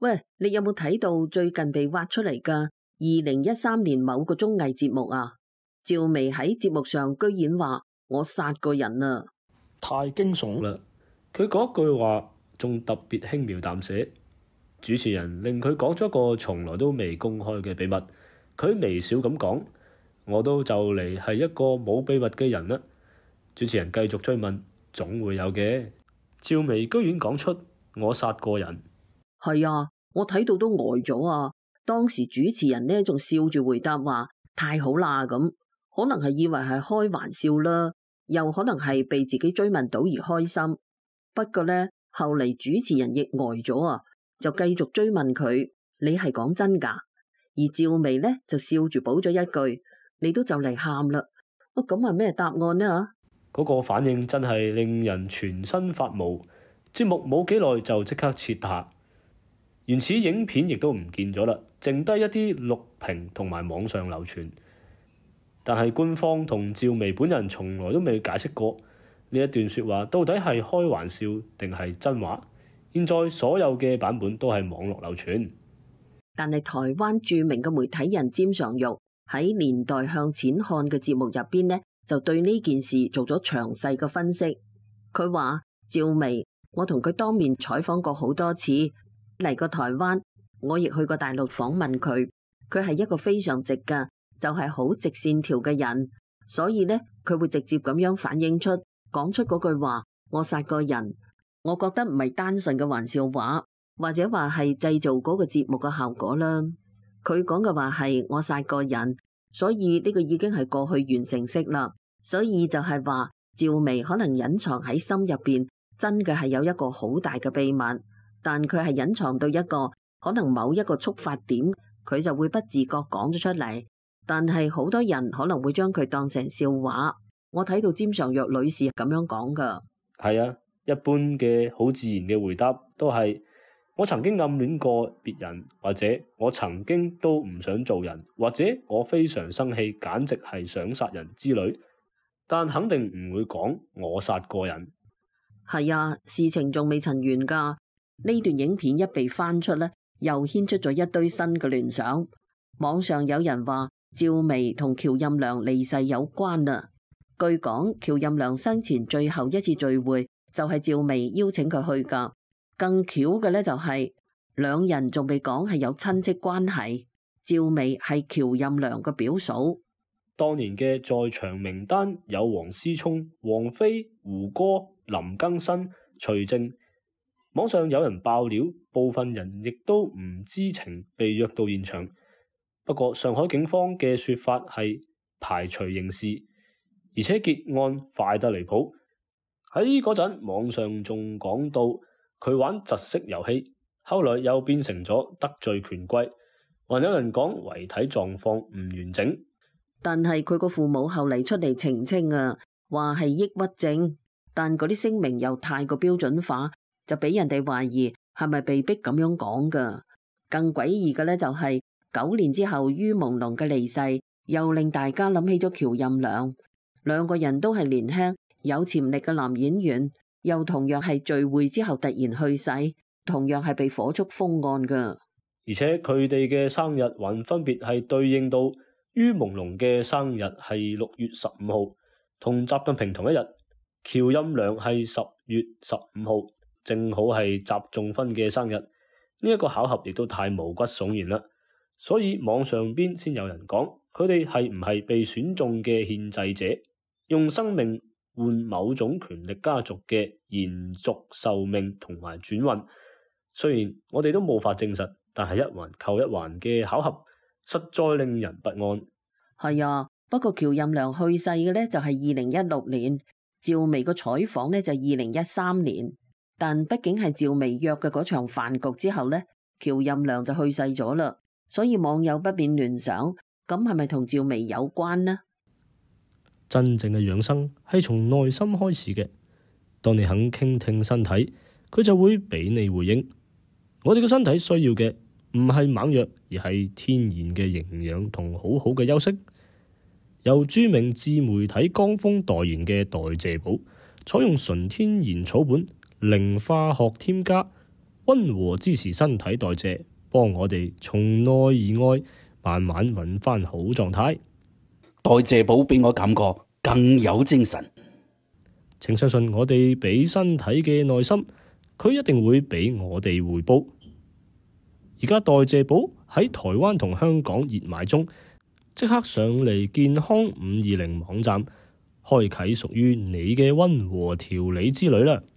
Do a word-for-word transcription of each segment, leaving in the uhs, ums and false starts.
喂，你有冇睇到最近被挖出嚟嘅二零一三年某個綜藝節目啊？趙薇喺節目上居然話我殺過人啊！ 太驚悚啦！佢嗰句話仲特別輕描淡寫，主持人令佢講咗個從來都未公開嘅秘密。佢微笑咁講：我都就嚟係一個冇秘密嘅人啦。主持人繼續追問：總會有嘅。趙薇居然講出我殺過人。 係啊，我睇到都呆咗啊！當時主持人呢仲笑住回答話：太好啦咁，可能係以為係開玩笑啦，又可能係被自己追問到而開心。不過呢，後嚟主持人亦呆咗啊，就繼續追問佢：你係講真㗎？而趙薇呢就笑住補咗一句：你都就嚟喊啦！咁係咩答案呢？ 嗰個反應真係令人全身發毛。節目冇幾耐就即刻撤下。原始影片亦都唔見咗啦，剩低一啲錄屏同埋網上流傳。但係官方同趙薇本人從來都未解釋過呢一段説話到底係開玩笑定係真話。現在所有嘅版本都係網絡流傳。 但係台灣著名嘅媒體人詹尚玉喺年代向前看嘅節目入邊呢，就對呢件事做咗詳細嘅分析。佢話：趙薇，我同佢當面採訪過好多次。嚟過台灣，我亦去過大陸訪問佢。佢係一個非常直嘅，就係好直線條嘅人，所以呢，佢會直接咁樣反映出講出嗰句話：我殺過人。我覺得唔係單純嘅玩笑話，或者話係製造嗰個節目嘅效果啦。佢講嘅話係我殺過人，所以呢個已經係過去完成式啦。所以就係話趙薇可能隱藏喺心入邊，真嘅係有一個好大嘅秘密。但佢係隱藏到一個可能某一個觸發點，佢就會不自覺講咗出嚟。但係好多人可能會將佢當成笑話。我睇到詹尚玉女士咁樣講噶。 係啊，一般嘅好自然嘅回答都係我曾經暗戀過別人，或者我曾經都唔想做人，或者我非常生氣，簡直係想殺人之類。但肯定唔會講我殺過人。 係啊，事情仲未曾完噶。呢段影片一被翻出呢，又牽出咗一堆新嘅聯想。網上有人話趙薇同喬任梁離世有關啊。據講，喬任梁生前最後一次聚會就係趙薇邀請佢去噶。更巧嘅呢，就係兩人仲被講係有親戚關係。趙薇係喬任梁嘅表嫂。 當年嘅在場名單有王思聰、王菲、胡歌、林更新、徐崢。網上有人爆料，部分人亦都唔知情被約到現場。不過上海警方嘅說法係排除刑事，而且結案快得離譜。喺嗰陣網上仲講到佢玩窒息遊戲，後來又變成咗得罪權貴，還有人講遺體狀況唔完整。 但係佢個父母後嚟出嚟澄清啊，話係抑鬱症，但嗰啲聲明又太過標準化。就俾人哋懷疑係咪被逼咁樣講噶。更詭異嘅呢，就係九年之後于朦朧嘅離世，又令大家諗起咗喬任梁。兩個人都係年輕有潛力嘅男演員，又同樣係聚會之後突然去世，同樣係被火速封案噶。 而且佢哋嘅生日還分別係對應到于朦朧嘅生日係六月十五號，同習近平同一日；喬任梁係十月十五號。正好係習仲勳嘅生日，呢、這、一個巧合亦都太毛骨悚然啦，所以網上邊先有人講佢哋係唔係被選中嘅獻祭者，用生命換某種權力家族嘅延續壽命同埋轉運。雖然我哋都無法證實，但係一環扣一環嘅巧合，實在令人不安。 係啊，不過喬任梁去世嘅呢就係二零一六年，趙薇個採訪呢就二零一三年。但畢竟係趙薇約嘅嗰場飯局之後呢，喬任梁就去世咗啦，所以網友不免聯想，咁係咪同趙薇有關呢？ 真正嘅養生係從內心開始嘅，當你肯傾聽身體，佢就會俾你回應。我哋嘅身體需要嘅唔係猛藥，而係天然嘅營養同好好嘅休息。由著名自媒體江峰代言嘅代謝寶，採用純天然草本零化學添加， 溫和支持身體代謝，幫我哋從內而外慢慢揾翻好狀態。 代謝寶俾我感覺更有精神。 請相信我哋俾身體嘅耐心，佢一定會俾我哋回報。而家代謝寶喺台灣同香港熱賣中，即刻上嚟健康五二零網站，開啟屬於你嘅溫和調理之旅啦！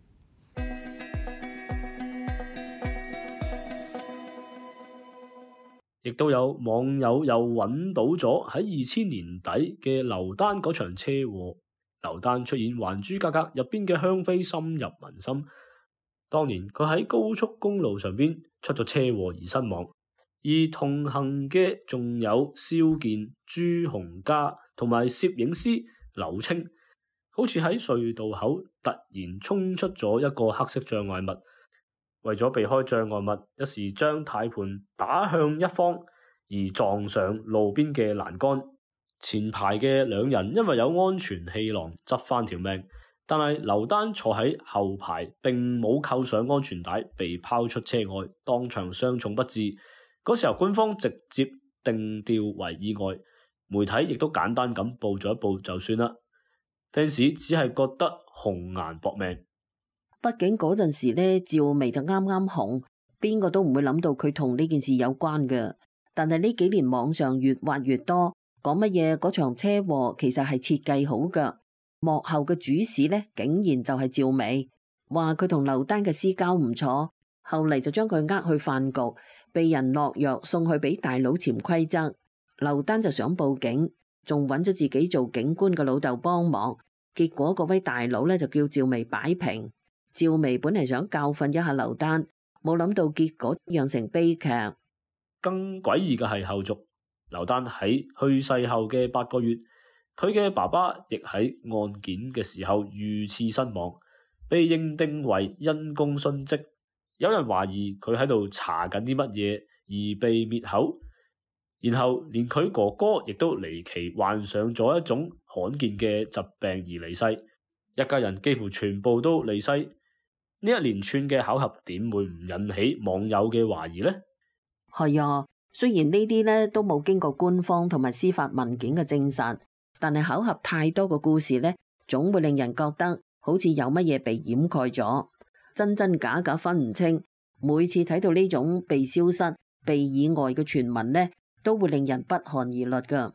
亦都有網友又揾到咗喺二千年底嘅劉丹嗰場車禍。劉丹出演《還珠格格》入邊嘅香妃深入民心。當年佢喺高速公路上邊出咗車禍而身亡，而同行嘅仲有蕭健、朱洪嘉同埋攝影師劉青，好似喺隧道口突然衝出咗一個黑色障礙物。為咗避開障礙物，一時將軚盤打向一方，而撞上路邊嘅欄杆。前排嘅兩人因為有安全氣囊執翻條命，但係劉丹坐喺後排並冇扣上安全帶，被拋出車外，當場傷重不治。嗰時候官方直接定調為意外，媒體亦都簡單咁報咗一報就算啦。fans 只係覺得紅顏搏命。 畢竟嗰陣時呢，趙薇就啱啱紅，邊個都唔會諗到佢同呢件事有關嘅。但係呢幾年網上越挖越多，講乜嘢嗰場車禍其實係設計好嘅，幕後嘅主使呢竟然就係趙薇，話佢同劉丹嘅私交唔錯，後嚟就將佢呃去飯局，被人落藥送去俾大佬潛規則。劉丹就想報警，仲揾咗自己做警官嘅老豆幫忙，結果嗰位大佬呢就叫趙薇擺平。趙薇本嚟想教訓一下劉丹，冇諗到結果釀成悲劇。 更詭異嘅係後續，劉丹喺去世後嘅八個月，佢嘅爸爸亦喺案件嘅時候遇刺身亡，被認定為因公殉職。有人懷疑佢喺度查緊啲乜嘢而被滅口，然後連佢哥哥亦都離奇患上咗一種罕見嘅疾病而離世，一家人幾乎全部都離世。呢一連串嘅巧合點會唔引起網友嘅懷疑呢？ 係啊，雖然呢啲呢都冇經過官方同埋司法文件嘅證實，但係巧合太多個故事呢，總會令人覺得好似有乜嘢被掩蓋咗，真真假假分唔清。每次睇到呢種被消失、被意外嘅傳聞呢，都會令人不寒而慄噶。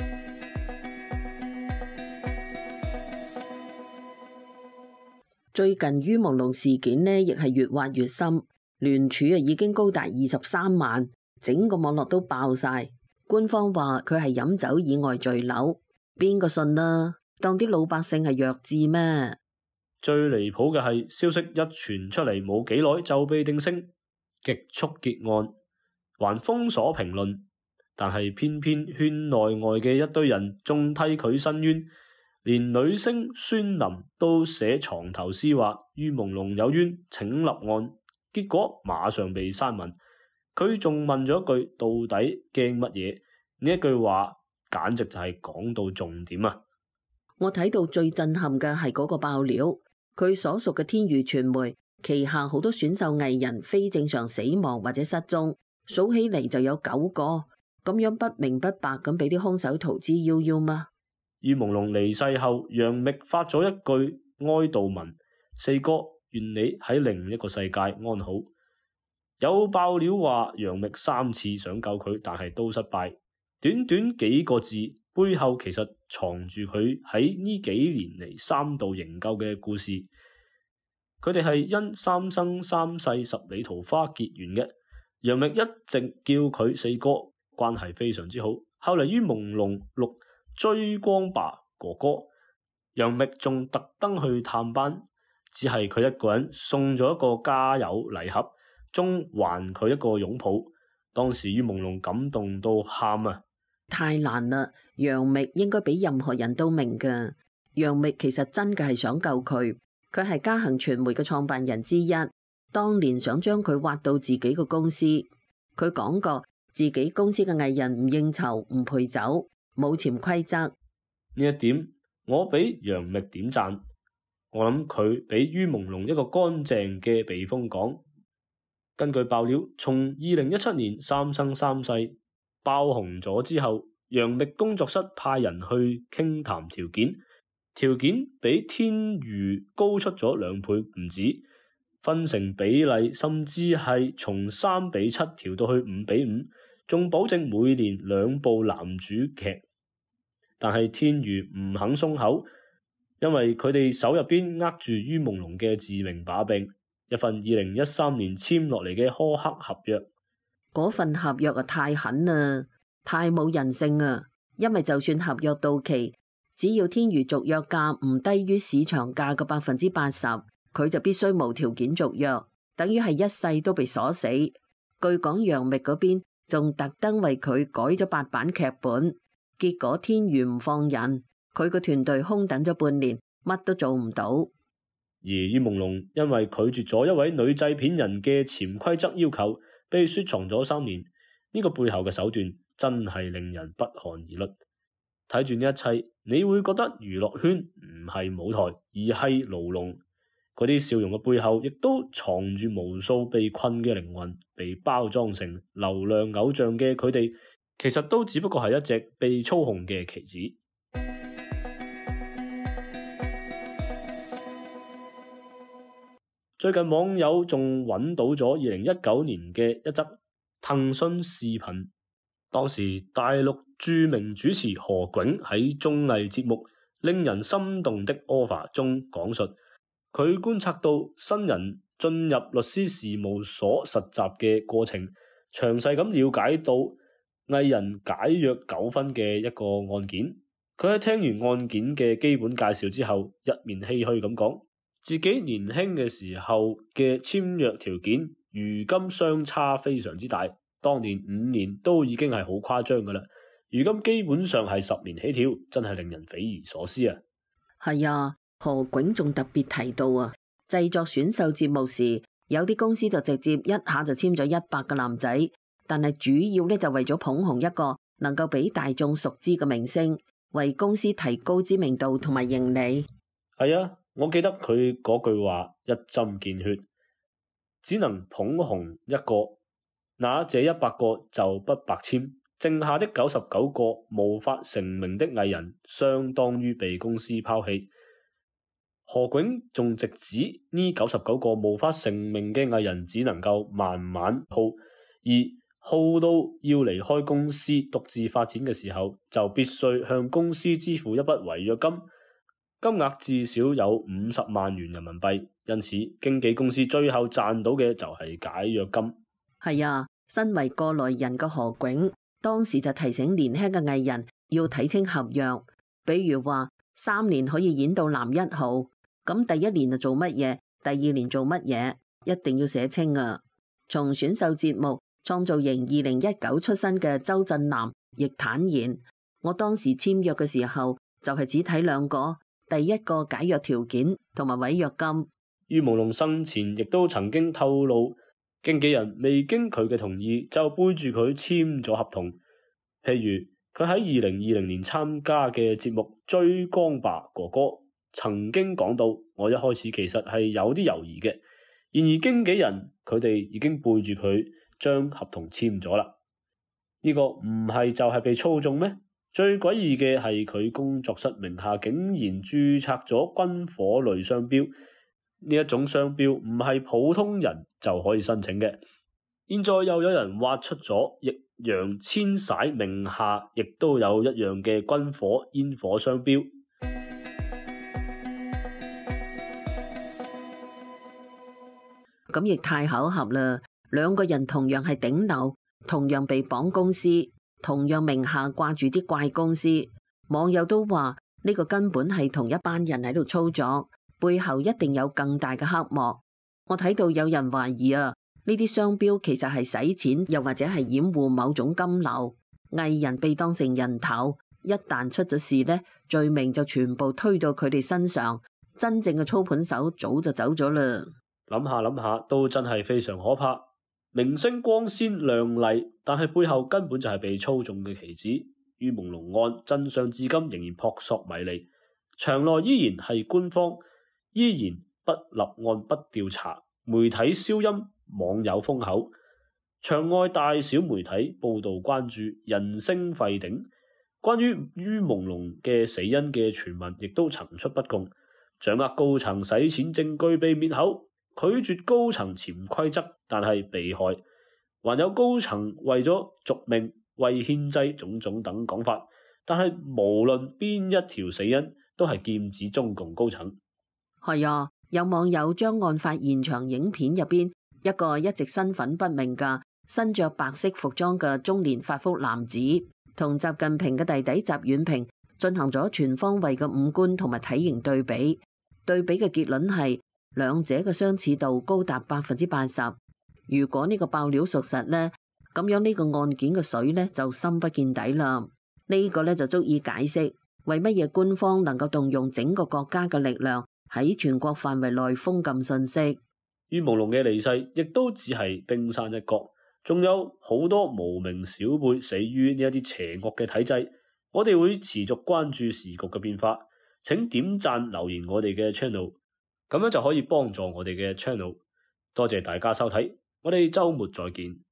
最近于朦朧事件呢，亦係越挖越深，聯署啊已經高達二十三萬，整個網絡都爆晒。官方話佢係飲酒意外墜樓，邊個信啊？當啲老百姓係弱智咩？ 最離譜嘅係消息一傳出嚟冇幾耐就被定性，極速結案，還封鎖評論，但係偏偏圈內外嘅一堆人仲替佢申冤。連女星孫琳都寫床頭詩話于朦朧有冤請立案，結果馬上被刪文。佢仲問咗一句到底驚乜嘢？呢一句話簡直就係講到重點啊！ 我睇到最震撼嘅係嗰個爆料，佢所屬嘅天娛傳媒旗下好多選秀藝人非正常死亡或者失蹤，數起嚟就有九個，咁樣不明不白咁俾啲兇手逃之夭夭嗎？ 于朦朧離世後，楊冪發咗一句哀悼文：四哥，願你喺另一個世界安好。有爆料話楊冪三次想救佢，但係都失敗。短短幾個字背後其實藏住佢喺呢幾年嚟三度營救嘅故事。佢哋係因三生三世十里桃花結緣嘅。楊冪一直叫佢四哥，關係非常之好。後嚟于朦朧錄追光吧哥哥，楊冪仲特登去探班，只係佢一個人送咗一個加油禮盒，仲還佢一個擁抱。當時于朦朧感動到喊啊！ 太難啦，楊冪應該比任何人都明㗎。楊冪其實真嘅係想救佢，佢係嘉行傳媒嘅創辦人之一，當年想將佢挖到自己個公司。佢講過自己公司嘅藝人唔應酬唔陪酒，冇潛規則。 呢一點我俾楊冪點讚，我諗佢俾于朦朧一個乾淨嘅避風港， 根據爆料，從二零一七年《三生三世》爆紅咗之後，楊冪工作室派人去傾談條件，條件比天娛高出咗兩倍唔止，分成比例甚至係從三比七調到去五比五，仲保證每年兩部男主劇。但係天娛唔肯鬆口，因為佢哋手入邊握住于朦朧嘅致命把柄，一份二零一三年簽落嚟嘅苛刻合約。 嗰份合約啊太狠啦，太冇人性啊！因為就算合約到期，只要天娛續約價唔低於市場價嘅百分之八十，佢就必須無條件續約，等於係一世都被鎖死。據講楊冪嗰邊仲特登為佢改咗八版劇本。結果天娛唔放人，佢個團隊空等咗半年，乜都做唔到。 而于朦朧因為拒絕咗一位女製片人嘅潛規則要求，被雪藏咗三年。呢、這個背後嘅手段真係令人不寒而慄。睇住呢一切，你會覺得娛樂圈唔係舞台，而係牢籠。嗰啲笑容嘅背後，亦都藏住無數被困嘅靈魂。被包裝成流量偶像嘅佢哋，其實都只不過係一隻被操控嘅棋子。最近網友仲揾到咗二零一九年嘅一則騰訊視頻，當時大陸著名主持何炅喺綜藝節目《令人心動的 offer》中講述，佢觀察到新人進入律師事務所實習嘅過程，詳細咁了解到藝人解約糾紛嘅一個案件。佢喺聽完案件嘅基本介紹之後，一面唏噓咁講，自己年輕嘅時候嘅簽約條件，如今相差非常之大。當年五年都已經係好誇張噶啦，如今基本上係十年起跳，真係令人匪夷所思啊！ 係啊，何炅仲特別提到啊，製作選秀節目時，有啲公司就直接一下就簽咗一百個男仔，但係主要咧就為咗捧紅一個能夠俾大眾熟知嘅明星，為公司提高知名度同埋盈利。 係啊，我記得佢嗰句話一針見血，只能捧紅一個，那這一百個就不白簽，剩下的九十九個無法成名的藝人，相當於被公司拋棄。何炅仲直指呢九十九個無法成名嘅藝人只能夠慢慢耗，而耗到要離開公司獨自發展嘅時候，就必須向公司支付一筆違約金，金額至少有五十萬元人民幣。因此，經紀公司最後賺到嘅就係解約金。係啊，身為過來人嘅何炅，當時就提醒年輕嘅藝人要睇清合約，比如話三年可以演到男一號，咁第一年就做乜嘢，第二年做乜嘢，一定要寫清啊。從選秀節目創造營二零一九出身嘅周震南亦坦言，我當時簽約嘅時候就係只睇兩個，第一個解約條件同埋違約金。 于朦朧生前亦都曾經透露，經紀人未經佢嘅同意就背住佢簽咗合同。譬如佢喺二零二零年參加嘅節目《追光吧哥哥》，曾經講到，我一開始其實係有啲猶豫嘅，然而經紀人佢哋已經背住佢將合同簽咗啦。呢個唔係就係被操縱咩？最詭異嘅係佢工作室名下竟然註冊咗軍火類商標。呢一種商標唔係普通人就可以申請嘅。現在又有人挖出咗易烊千璽名下亦都有一樣嘅軍火煙火商標。 咁亦太巧合啦！兩個人同樣係頂流，同樣被綁公司，同樣名下掛住啲怪公司。網友都話呢個根本係同一班人喺度操作。背後一定有更大嘅黑幕。我睇到有人懷疑啊，呢啲商標其實係洗錢，又或者係掩護某種金流。藝人被當成人頭，一旦出咗事呢，罪名就全部推到佢哋身上。真正嘅操盤手早就走咗啦。 諗下諗下，都真係非常可怕。明星光鮮亮麗，但係背後根本就係被操縱嘅棋子。于朦朧案真相至今仍然撲朔迷離，場內依然係官方。依然不立案不調查，媒體消音， 網友封口，場外大小媒體報道關注，人聲沸鼎。關於于朦朧嘅死因嘅傳聞亦都層出不窮，掌握高層洗錢證據被滅口，拒絕高層潛規則但係被害，還有高層為咗續命、為獻祭種種等講法，但係無論邊一條死因都係劍指中共高層。 係啊，有網友將案發現場影片入邊一個一直身份不明嘅身着白色服裝嘅中年發福男子，同習近平嘅弟弟習遠平進行咗全方位嘅五官同埋體型對比，對比嘅結論係兩者嘅相似度高達百分之八十。如果呢個爆料屬實呢，咁樣呢個案件嘅水呢就深不見底啦。呢個呢就足以解釋為乜嘢官方能夠動用整個國家嘅力量喺全國範圍內封禁信息。 于朦朧嘅離世亦都只係冰山一角，仲有好多無名小輩死於呢一啲邪惡嘅體制。我哋會持續關注時局嘅變化，請點讚留言我哋嘅 channel， 咁樣就可以幫助我哋嘅 channel。多謝大家收睇，我哋週末再見。